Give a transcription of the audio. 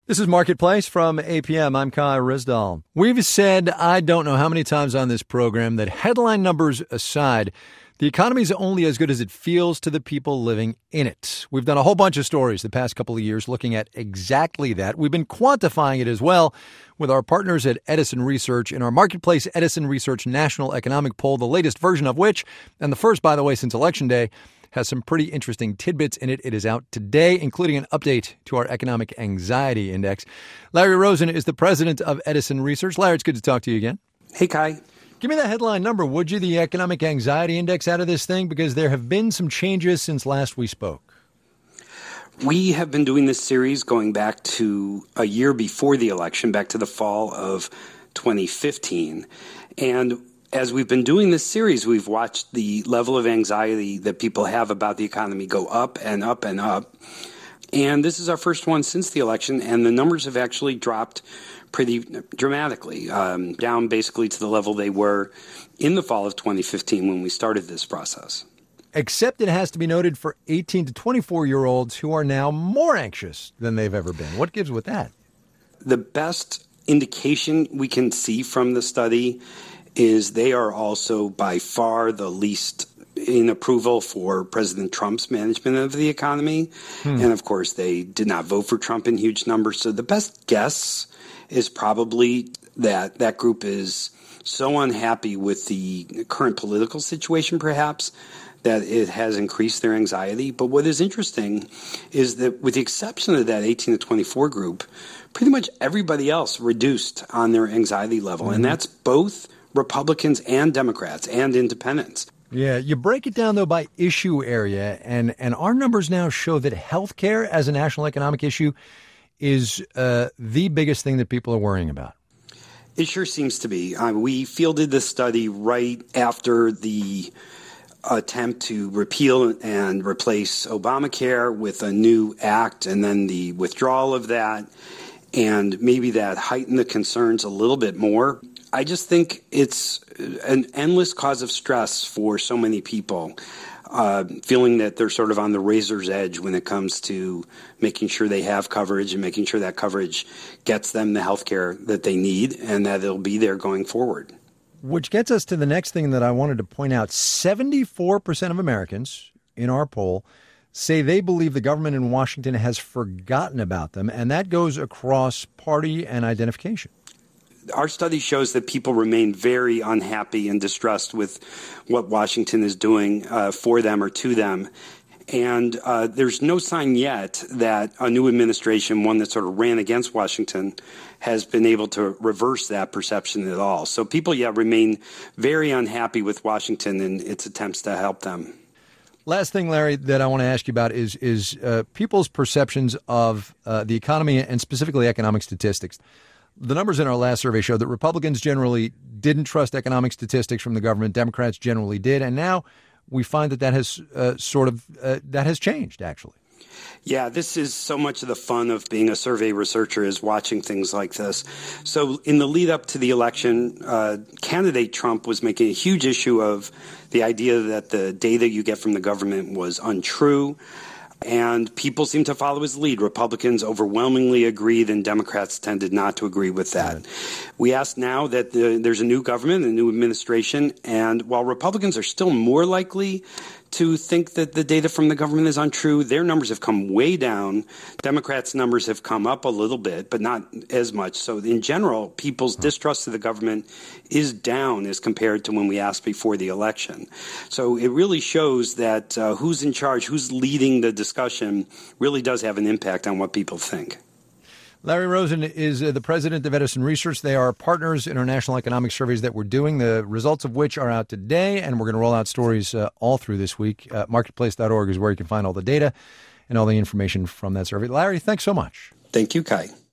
This is Marketplace from APM. I'm Kai Rizdal. We've said I don't know how many times on this program that headline numbers aside, the economy is only as good as it feels to the people living in it. We've done a whole bunch of stories the past couple of years looking at exactly that. We've been quantifying it as well with our partners at Edison Research in our Marketplace Edison Research National Economic Poll, the latest version of which, and the first, by the way, since Election Day, has some pretty interesting tidbits in it. It is out today, including an update to our Economic Anxiety Index. Larry Rosen is the president of Edison Research. Larry, it's good to talk to you again. Hey, Kai. Give me that headline number, would you, the Economic Anxiety Index out of this thing? Because there have been some changes since last we spoke. We have been doing this series going back to a year before the election, back to the fall of 2015. And as we've been doing this series, we've watched the level of anxiety that people have about the economy go up and up and up. And this is our first one since the election, and the numbers have actually dropped pretty dramatically, down basically to the level they were in the fall of 2015 when we started this process. Except it has to be noted for 18 to 24-year-olds who are now more anxious than they've ever been. What gives with that? The best indication we can see from the study is they are also by far the least in approval for President Trump's management of the economy. And of course, they did not vote for Trump in huge numbers. So the best guess is probably that that group is so unhappy with the current political situation, perhaps, that it has increased their anxiety. But what is interesting is that with the exception of that 18 to 24 group, pretty much everybody else reduced on their anxiety level. And that's both Republicans and Democrats and independents. Yeah, you break it down, though, by issue area, and our numbers now show that health care as a national economic issue is the biggest thing that people are worrying about. It sure seems to be. We fielded this study right after the attempt to repeal and replace Obamacare with a new act and then the withdrawal of that, and maybe that heightened the concerns a little bit more. I just think it's an endless cause of stress for so many people, feeling that they're sort of on the razor's edge when it comes to making sure they have coverage and making sure that coverage gets them the health care that they need and that it'll be there going forward. Which gets us to the next thing that I wanted to point out. 74% of Americans in our poll say they believe the government in Washington has forgotten about them, and that goes across party and identification. Our study shows that people remain very unhappy and distressed with what Washington is doing for them or to them. And there's no sign yet that a new administration, one that sort of ran against Washington, has been able to reverse that perception at all. So people, remain very unhappy with Washington and its attempts to help them. Last thing, Larry, that I want to ask you about is people's perceptions of the economy and specifically economic statistics. The numbers in our last survey show that Republicans generally didn't trust economic statistics from the government. Democrats generally did. And now we find that has that has changed, actually. Yeah, this is so much of the fun of being a survey researcher is watching things like this. So in the lead up to the election, candidate Trump was making a huge issue of the idea that the data you get from the government was untrue. And people seem to follow his lead. Republicans overwhelmingly agreed, and Democrats tended not to agree with that. Right. We ask now that there's a new government, a new administration, and while Republicans are still more likely to think that the data from the government is untrue, their numbers have come way down. Democrats' numbers have come up a little bit, but not as much. So in general, people's distrust of the government is down as compared to when we asked before the election. So it really shows that who's in charge, who's leading the discussion really does have an impact on what people think. Larry Rosen is the president of Edison Research. They are partners in our national economic surveys that we're doing, the results of which are out today, and we're going to roll out stories all through this week. Marketplace.org is where you can find all the data and all the information from that survey. Larry, thanks so much. Thank you, Kai.